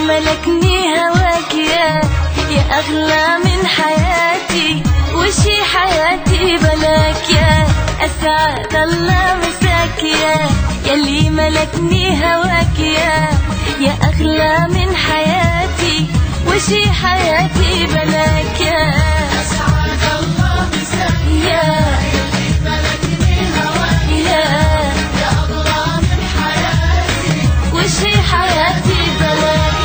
ملكني هواك يا أغلى من حياتي، وشي حياتي بلاك يا أسعد الله مساك يلي ملكني هواك يا أغلى من حياتي، وشي حياتي بلاك يا أسعد الله مساك يلي ملكني هواك يا أغلى من حياتي، وشي حياتي بلاك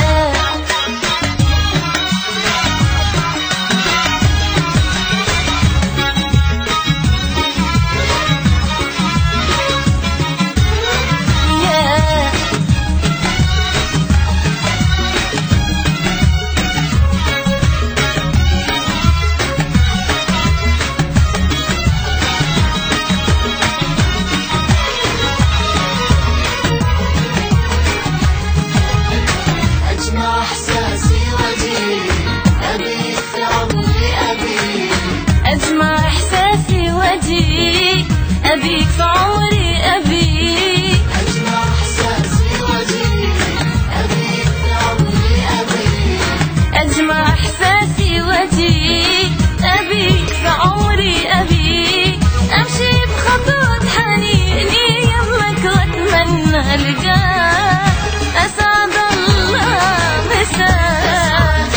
أبيك في عمري أبيك، أجمع إحساسي وأجيك أبيك في عمري أبيك، أجمع إحساسي وأجيك أبيك في عمري أبيك، أمشي بخطوة حنيني يمك وأتمنى ألقاك، أسعد الله مساك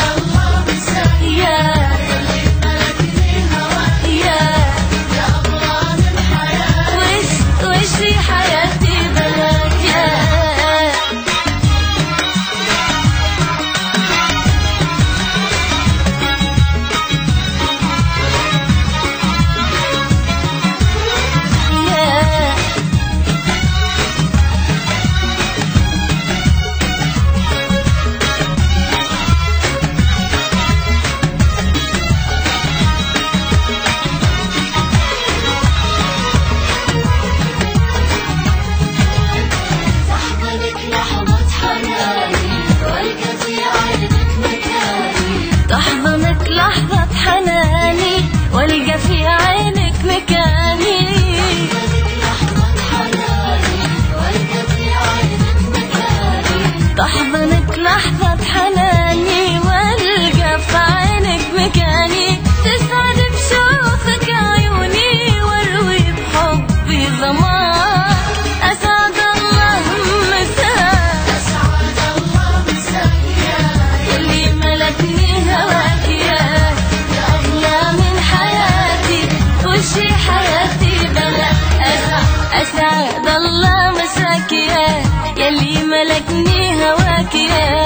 يلي ملكني هواك يا أغلى من حياتي، وشي حياتي بلاك تحضنك لحظة حناني والقى في عينك مكاني، تحضنك لحظة حناني والقى في عينك مكاني، تسعد بشوفك عيوني واروي بحبي ظماك، أسعد الله مساك، أسعد الله مساك يلي ملكني هواك يا أغلى من حياتي، وشي حياتي بلاك، أسعد الله مساك يلي ملكني هواك يا